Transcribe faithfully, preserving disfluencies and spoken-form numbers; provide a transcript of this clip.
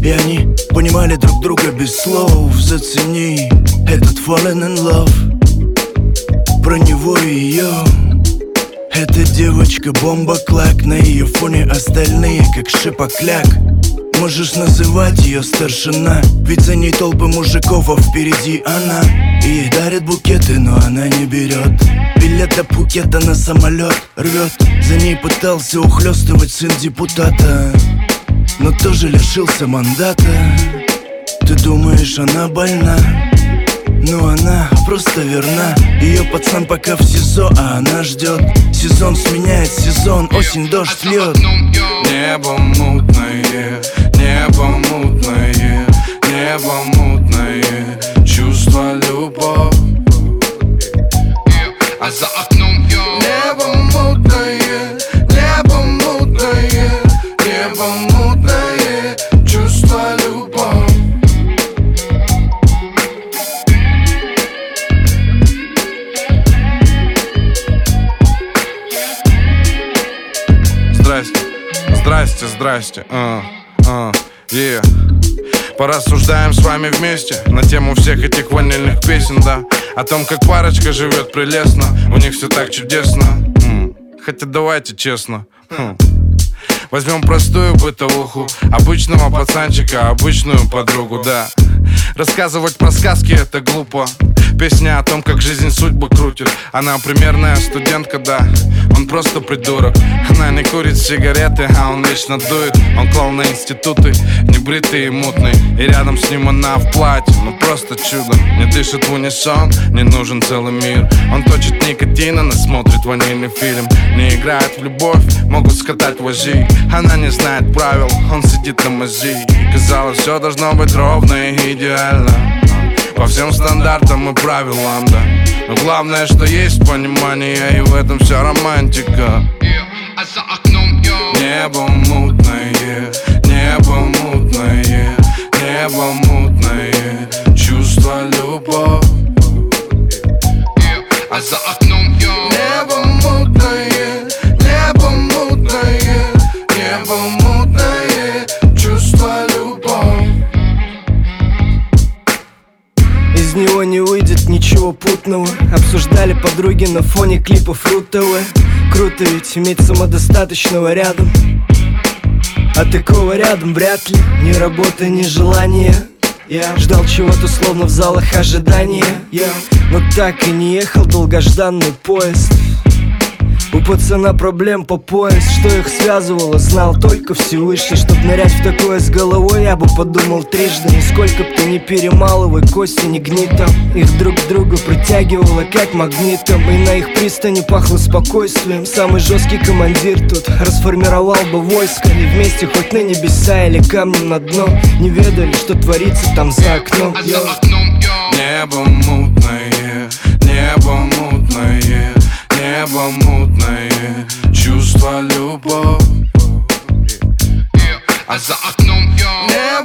И они понимали друг друга без слов. Зацени этот fallen in love, про него и ее. Эта девочка бомба-клак, на ее фоне остальные как шипокляк. Можешь называть ее старшина, ведь за ней толпы мужиков, а впереди она. И ей дарят букеты, но она не берет билет до Пхукета на самолет рвет. За ней пытался ухлёстывать сын депутата, но тоже лишился мандата. Ты думаешь, она больна? Но она просто верна. Ее пацан пока в СИЗО, а она ждет. Сезон сменяет сезон, осень, дождь льет. Небо мутное, небо мутное, небо мутное, чувство любовь. А за окном небо мутное, небо мутное, небо мутное, чувство любовь. Здрасте, здрасте, здрасте, uh, uh, yeah. Порассуждаем с вами вместе на тему всех этих ванильных песен, да. О том, как парочка живет прелестно, у них все так чудесно. М-м. Хотя давайте честно, хм. Возьмем простую бытовуху, обычного пацанчика, обычную подругу, да. Рассказывать про сказки это глупо. Песня о том, как жизнь судьбы крутит. Она примерная студентка, да, он просто придурок. Она не курит сигареты, а он вечно дует. Он клоун на институты, небритый и мутный. И рядом с ним она в платье, ну просто чудо. Не дышит в унисон, не нужен целый мир. Он точит никотин, она смотрит ванильный фильм. Не играет в любовь, могут скатать вожи. Она не знает правил, он сидит на мази. И казалось, все должно быть ровно и идеально по всем стандартам и правилам, да. Но главное, что есть понимание, и в этом вся романтика. А за окном небо мутное, небо мутное, небо мутное, чувство любовь. А за окном небо мутное, небо мутное, небо мутное, чувство любовь. Из него не выйдет ничего путного. Обсуждали подруги на фоне клипов Ру-ТВ. Круто ведь иметь самодостаточного рядом. А такого рядом вряд ли. Ни работы, ни желания. Я ждал чего-то словно в залах ожидания. Я, но так и не ехал долгожданный поезд. У пацана проблем по пояс. Что их связывало, знал только Всевышний. Чтоб нырять в такое с головой, я бы подумал трижды. Нисколько б ты не перемалывай, кости не гнитом. Их друг к другу притягивало как магнитом. И на их пристани пахло спокойствием. Самый жесткий командир тут расформировал бы войско. И вместе хоть на небеса или камнем на дно. Не ведали, что творится там за окном. Небо мутное, небо мутное, небо мутное, чувство любовь. А за окном небо